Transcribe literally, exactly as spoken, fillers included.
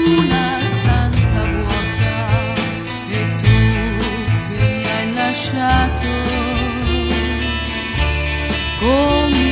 una stanza vuota e tu che mi hai lasciato con